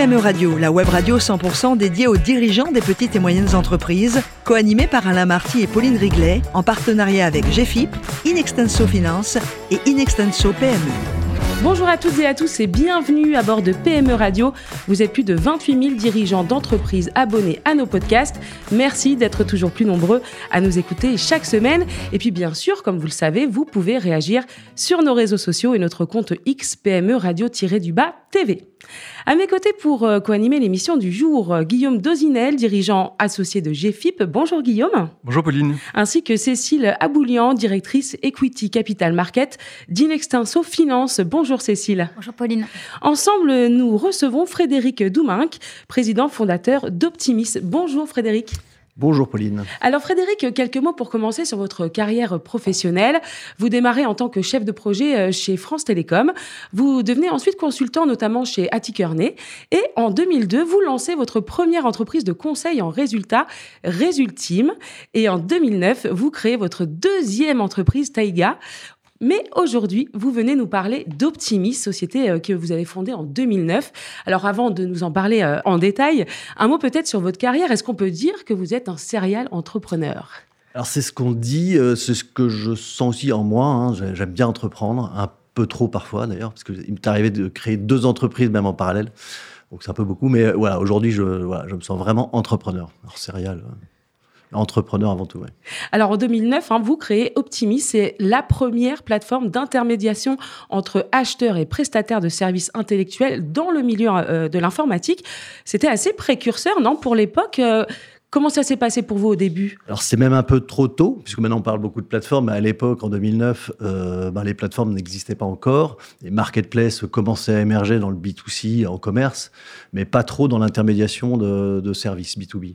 PME Radio, la web radio 100% dédiée aux dirigeants des petites et moyennes entreprises, co-animée par Alain Marty et Pauline Riglet, en partenariat avec GFIP, Inextenso Finance et Inextenso PME. Bonjour à toutes et à tous et bienvenue à bord de PME Radio. Vous êtes plus de 28 000 dirigeants d'entreprises abonnés à nos podcasts. Merci d'être toujours plus nombreux à nous écouter chaque semaine. Et puis bien sûr, comme vous le savez, vous pouvez réagir sur nos réseaux sociaux et notre compte X PME Radio-TV. À mes côtés pour co-animer l'émission du jour, Guillaume Dozinel, dirigeant associé de GFIP. Bonjour Guillaume. Bonjour Pauline. Ainsi que Cécile Aboulian, directrice Equity Capital Market d'Inextenso Finance. Bonjour Cécile. Bonjour Pauline. Ensemble, nous recevons Frédéric Douminc, président fondateur d'Optimis. Bonjour Frédéric. Bonjour Pauline. Alors Frédéric, quelques mots pour commencer sur votre carrière professionnelle. Vous démarrez en tant que chef de projet chez France Télécom. Vous devenez ensuite consultant, notamment chez Atikearney. Et en 2002, vous lancez votre première entreprise de conseil en résultats, Resultim. Et en 2009, vous créez votre deuxième entreprise, Taiga. Mais aujourd'hui, vous venez nous parler d'Optimis, société que vous avez fondée en 2009. Alors avant de nous en parler en détail, un mot peut-être sur votre carrière. Est-ce qu'on peut dire que vous êtes un serial entrepreneur ? Alors c'est ce qu'on dit, c'est ce que je sens aussi en moi. Hein. J'aime bien entreprendre, un peu trop parfois d'ailleurs, parce qu'il m'est arrivé de créer 2 entreprises même en parallèle. Donc c'est un peu beaucoup, mais voilà, aujourd'hui je me sens vraiment entrepreneur. Alors serial... Entrepreneur avant tout, oui. Alors, en 2009, vous créez Optimis. C'est la première plateforme d'intermédiation entre acheteurs et prestataires de services intellectuels dans le milieu de l'informatique. C'était assez précurseur, non, pour l'époque. Comment ça s'est passé pour vous au début ? Alors, c'est même un peu trop tôt, puisque maintenant on parle beaucoup de plateformes, mais à l'époque, en 2009, les plateformes n'existaient pas encore. Les marketplaces commençaient à émerger dans le B2C, en commerce, mais pas trop dans l'intermédiation de services B2B.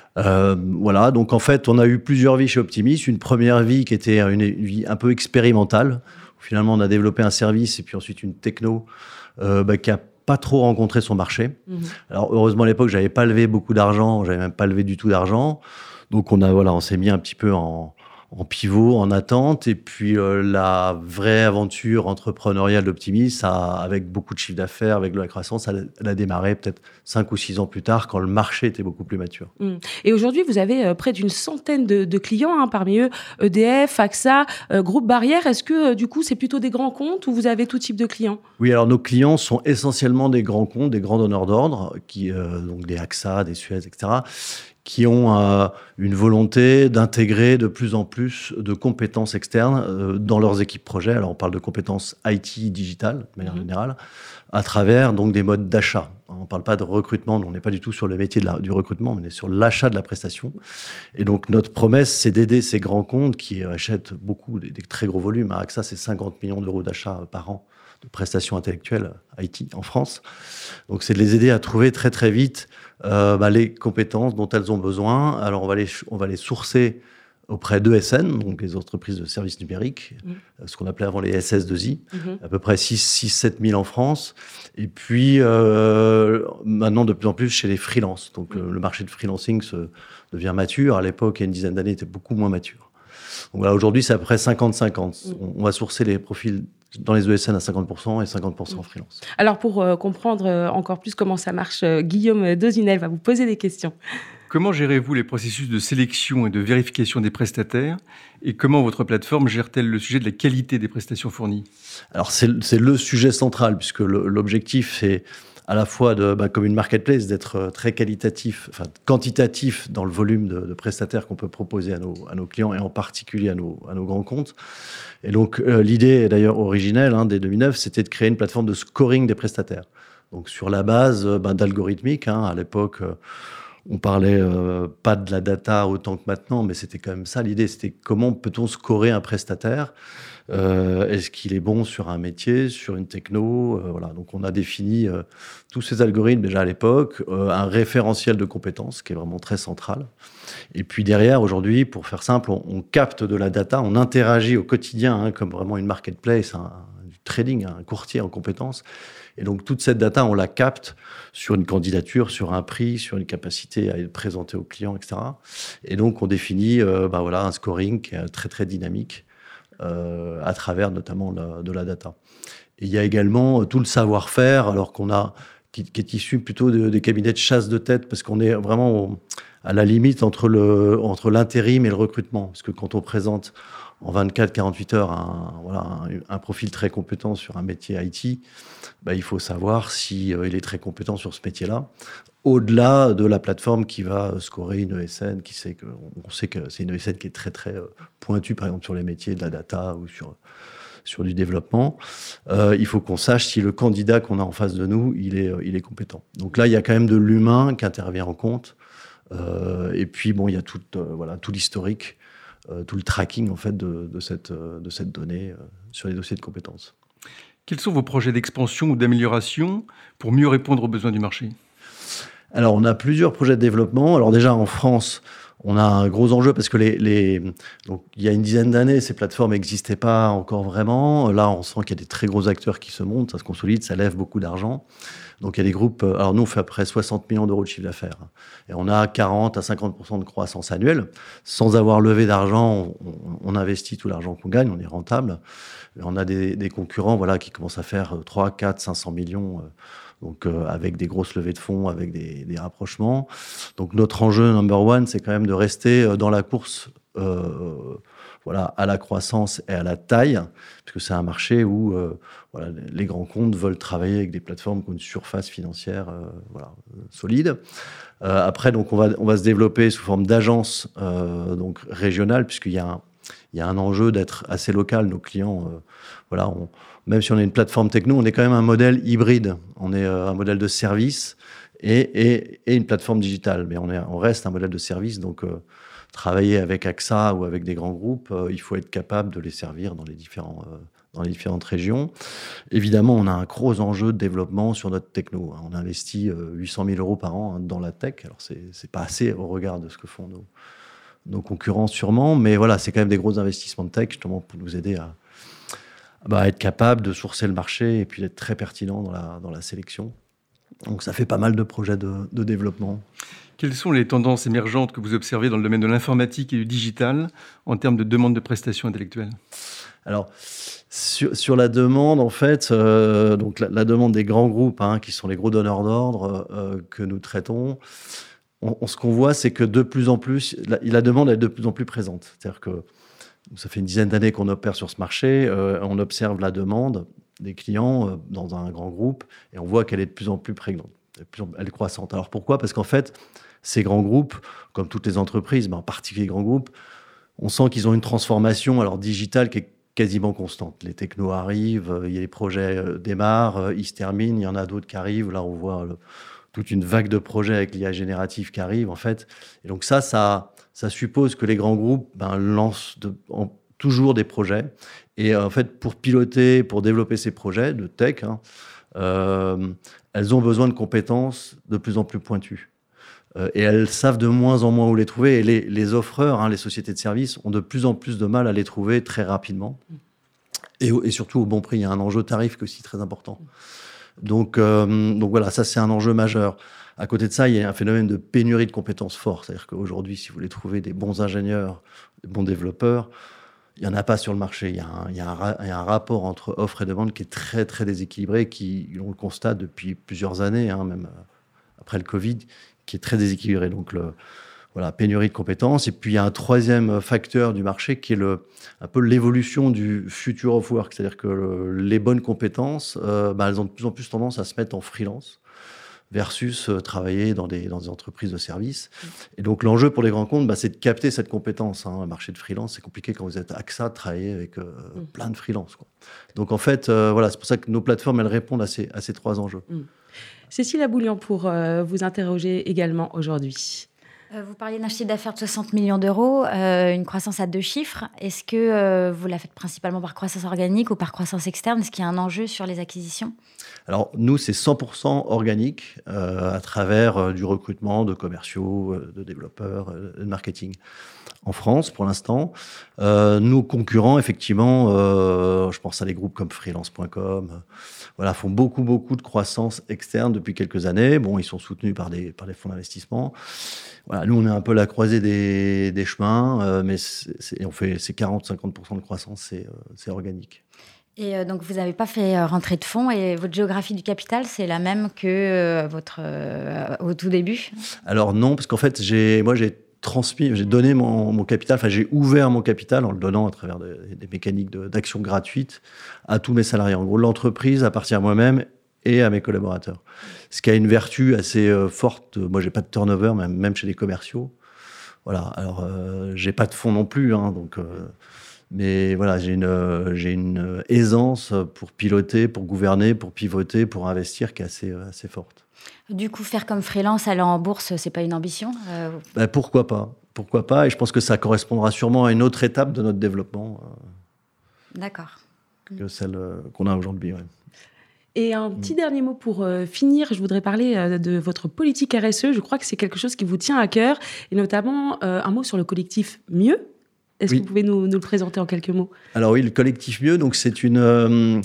Voilà, donc en fait, on a eu plusieurs vies chez Optimis. Une première vie qui était une vie un peu expérimentale, où finalement on a développé un service et puis ensuite une techno qui a pas trop rencontré son marché. Alors heureusement à l'époque, j'avais pas levé beaucoup d'argent, j'avais même pas levé du tout d'argent. Donc on s'est mis un petit peu en pivot, en attente. Et puis la vraie aventure entrepreneuriale d'Optimis, avec beaucoup de chiffre d'affaires, avec de la croissance, elle a démarré peut-être 5 ou 6 ans plus tard, quand le marché était beaucoup plus mature. Et aujourd'hui, vous avez près d'une centaine de clients, parmi eux EDF, AXA, Groupe Barrière. Est-ce que du coup, c'est plutôt des grands comptes ou vous avez tout type de clients ? Oui, alors nos clients sont essentiellement des grands comptes, des grands donneurs d'ordre, donc des AXA, des Suez, etc., qui ont une volonté d'intégrer de plus en plus de compétences externes dans leurs équipes projets. Alors, on parle de compétences IT, digitales, de manière générale, à travers donc des modes d'achat. On ne parle pas de recrutement, on n'est pas du tout sur le métier du recrutement, mais on est sur l'achat de la prestation. Et donc, notre promesse, c'est d'aider ces grands comptes qui achètent beaucoup, des très gros volumes. À AXA, c'est 50 millions d'euros d'achat par an de prestations intellectuelles IT en France. Donc, c'est de les aider à trouver très, très vite les compétences dont elles ont besoin. Alors, on va les sourcer auprès d'ESN, donc les entreprises de services numériques, ce qu'on appelait avant les SS2I, à peu près 6-7 000 en France. Et puis, maintenant, de plus en plus chez les freelances. Donc, le marché de freelancing devient mature. À l'époque, il y a une dizaine d'années, il était beaucoup moins mature. Donc, voilà, aujourd'hui, c'est à peu près 50-50. On va sourcer les profils dans les ESN à 50% et 50% en freelance. Alors, pour comprendre encore plus comment ça marche, Guillaume Dozinel va vous poser des questions. Comment gérez-vous les processus de sélection et de vérification des prestataires ? Et comment votre plateforme gère-t-elle le sujet de la qualité des prestations fournies ? Alors, c'est le sujet central, puisque l'objectif, c'est à la fois, comme une marketplace, d'être très quantitatif dans le volume de prestataires qu'on peut proposer à nos clients, et en particulier à nos grands comptes. Et donc, l'idée, d'ailleurs originelle, dès 2009, c'était de créer une plateforme de scoring des prestataires. Donc, sur la base d'algorithmique, à l'époque... on parlait pas de la data autant que maintenant, mais c'était quand même ça l'idée. C'était comment peut-on scorer un prestataire ? Est-ce qu'il est bon sur un métier, sur une techno ? Voilà. Donc on a défini tous ces algorithmes déjà à l'époque, un référentiel de compétences qui est vraiment très central. Et puis derrière, aujourd'hui, pour faire simple, on capte de la data, on interagit au quotidien comme vraiment une marketplace, du trading, un courtier en compétences. Et donc, toute cette data, on la capte sur une candidature, sur un prix, sur une capacité à être présenté aux clients, etc. Et donc, on définit un scoring qui est très, très dynamique à travers notamment de la data. Et il y a également tout le savoir-faire, alors qui qui est issu plutôt des cabinets de chasse de tête, parce qu'on est vraiment à la limite entre l'intérim et le recrutement. Parce que quand on présente en 24-48 heures un profil très compétent sur un métier IT, il faut savoir si il est très compétent sur ce métier-là, au-delà de la plateforme qui va scorer une ESN, on sait que c'est une ESN qui est très, très pointue, par exemple, sur les métiers de la data ou sur du développement. Il faut qu'on sache si le candidat qu'on a en face de nous, il est compétent. Donc là, il y a quand même de l'humain qui intervient en compte. Et puis, il y a tout l'historique, tout le tracking, en fait, de cette donnée sur les dossiers de compétences. Quels sont vos projets d'expansion ou d'amélioration pour mieux répondre aux besoins du marché ? Alors, on a plusieurs projets de développement. Alors déjà, en France, on a un gros enjeu parce que donc, il y a une dizaine d'années, ces plateformes n'existaient pas encore vraiment. Là, on sent qu'il y a des très gros acteurs qui se montent, ça se consolide, ça lève beaucoup d'argent. Donc, il y a des groupes... Alors, nous, on fait à peu près 60 millions d'euros de chiffre d'affaires. Et on a 40 à 50% de croissance annuelle. Sans avoir levé d'argent, on investit tout l'argent qu'on gagne, on est rentable. Et on a des concurrents qui commencent à faire 3, 4, 500 millions donc avec des grosses levées de fonds, avec des rapprochements. Donc notre enjeu number one, c'est quand même de rester dans la course à la croissance et à la taille, parce que c'est un marché où les grands comptes veulent travailler avec des plateformes qui ont une surface financière solide. Après, donc on va se développer sous forme d'agence donc régionale, puisqu'il y a un enjeu d'être assez local. Nos clients, même si on est une plateforme techno, on est quand même un modèle hybride. On est un modèle de service et une plateforme digitale. Mais on reste un modèle de service. Donc, travailler avec AXA ou avec des grands groupes, il faut être capable de les servir dans les différentes régions. Évidemment, on a un gros enjeu de développement sur notre techno. On investit 800 000 euros par an dans la tech. Alors, c'est pas assez au regard de ce que font nos concurrents sûrement, mais c'est quand même des gros investissements de tech justement pour nous aider à être capable de sourcer le marché et puis d'être très pertinent dans la sélection. Donc ça fait pas mal de projets de développement. Quelles sont les tendances émergentes que vous observez dans le domaine de l'informatique et du digital en termes de demande de prestations intellectuelles ? Alors, sur la demande, en fait, donc la demande des grands groupes, qui sont les gros donneurs d'ordre que nous traitons, ce qu'on voit, c'est que de plus en plus, la demande est de plus en plus présente. C'est-à-dire que ça fait une dizaine d'années qu'on opère sur ce marché, on observe la demande des clients dans un grand groupe et on voit qu'elle est de plus en plus prégnante, elle est croissante. Alors pourquoi ? Parce qu'en fait, ces grands groupes, comme toutes les entreprises, mais en particulier les grands groupes, on sent qu'ils ont une transformation digitale qui est quasiment constante. Les technos arrivent, il y a les projets démarrent, ils se terminent, il y en a d'autres qui arrivent. Là, on voit toute une vague de projets avec l'IA générative qui arrive, en fait. Et donc ça suppose que les grands groupes lancent toujours des projets. Et en fait, pour piloter, pour développer ces projets de tech, elles ont besoin de compétences de plus en plus pointues. Et elles savent de moins en moins où les trouver. Et les offreurs, les sociétés de services, ont de plus en plus de mal à les trouver très rapidement. Et surtout au bon prix. Il y a un enjeu tarif qui est aussi très important. Donc voilà, ça c'est un enjeu majeur. À côté de ça, il y a un phénomène de pénurie de compétences fortes. C'est-à-dire qu'aujourd'hui, si vous voulez trouver des bons ingénieurs, des bons développeurs, il n'y en a pas sur le marché. Il y a un rapport entre offre et demande qui est très, très déséquilibré, on le constate depuis plusieurs années, même après le Covid, qui est très déséquilibré. Donc, pénurie de compétences. Et puis, il y a un troisième facteur du marché qui est un peu l'évolution du future of work. C'est-à-dire que les bonnes compétences, elles ont de plus en plus tendance à se mettre en freelance versus travailler dans des entreprises de services. Et donc, l'enjeu pour les grands comptes, c'est de capter cette compétence. Le marché de freelance, c'est compliqué quand vous êtes AXA de travailler avec plein de freelance. Donc, en fait, c'est pour ça que nos plateformes, elles répondent à ces trois enjeux. Cécile Aboulian, pour vous interroger également aujourd'hui. Vous parliez d'un chiffre d'affaires de 60 millions d'euros, une croissance à 2 chiffres. Est-ce que vous la faites principalement par croissance organique ou par croissance externe ? Est-ce qu'il y a un enjeu sur les acquisitions ? Alors, nous, c'est 100% organique à travers du recrutement de commerciaux, de développeurs, de marketing. En France, pour l'instant, nos concurrents, effectivement, je pense à des groupes comme freelance.com, font beaucoup de croissance externe depuis quelques années. Bon, ils sont soutenus par des fonds d'investissement. Nous, on est un peu la croisée des chemins, mais on fait 40-50% de croissance, c'est organique. Et donc, vous n'avez pas fait rentrer de fonds et votre géographie du capital, c'est la même que au tout début? Alors non, parce qu'en fait, j'ai donné mon capital, enfin j'ai ouvert mon capital en le donnant à travers des mécaniques d'action gratuite à tous mes salariés. En gros, l'entreprise appartient à moi-même et à mes collaborateurs. Ce qui a une vertu assez forte. Moi, j'ai pas de turnover, même chez les commerciaux. Voilà. Alors, j'ai pas de fonds non plus, hein, donc... Mais voilà, j'ai une aisance pour piloter, pour gouverner, pour pivoter, pour investir qui est assez forte. Du coup, faire comme freelance, aller en bourse, c'est pas une ambition? Pourquoi pas? Et je pense que ça correspondra sûrement à une autre étape de notre développement. D'accord. Que celle qu'on a aujourd'hui. Ouais. Et un petit dernier mot pour finir, je voudrais parler de votre politique RSE. Je crois que c'est quelque chose qui vous tient à cœur, et notamment un mot sur le collectif Mieux. Est-ce que vous pouvez nous le présenter en quelques mots? Alors oui, le collectif Mieux, donc c'est une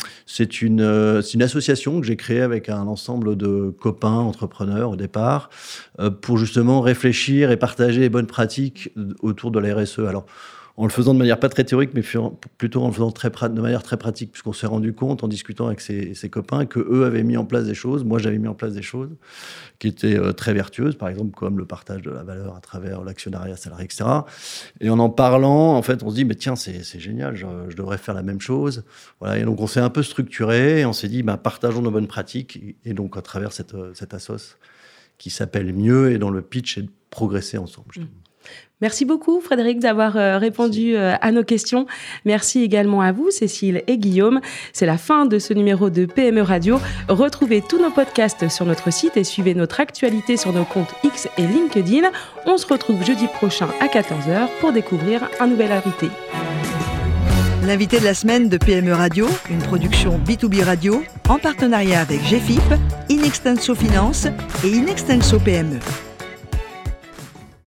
association que j'ai créée avec un ensemble de copains entrepreneurs au départ pour justement réfléchir et partager les bonnes pratiques autour de la RSE. Alors, en le faisant de manière pas très théorique, mais plutôt en le faisant de manière très pratique, puisqu'on s'est rendu compte en discutant avec ces copains qu'eux avaient mis en place des choses, moi j'avais mis en place des choses qui étaient très vertueuses, par exemple comme le partage de la valeur à travers l'actionnariat salarié, etc. Et en parlant, en fait, on se dit, mais tiens, c'est génial, je devrais faire la même chose. Voilà. Et donc on s'est un peu structuré, et on s'est dit, partageons nos bonnes pratiques, et donc à travers cette assoce qui s'appelle Mieux, et dont le pitch est de progresser ensemble. Merci beaucoup, Frédéric, d'avoir répondu à nos questions. Merci également à vous, Cécile et Guillaume. C'est la fin de ce numéro de PME Radio. Retrouvez tous nos podcasts sur notre site et suivez notre actualité sur nos comptes X et LinkedIn. On se retrouve jeudi prochain à 14h pour découvrir un nouvel invité. L'invité de la semaine de PME Radio, une production B2B Radio, en partenariat avec GFIP, Inextenso Finance et Inextenso PME.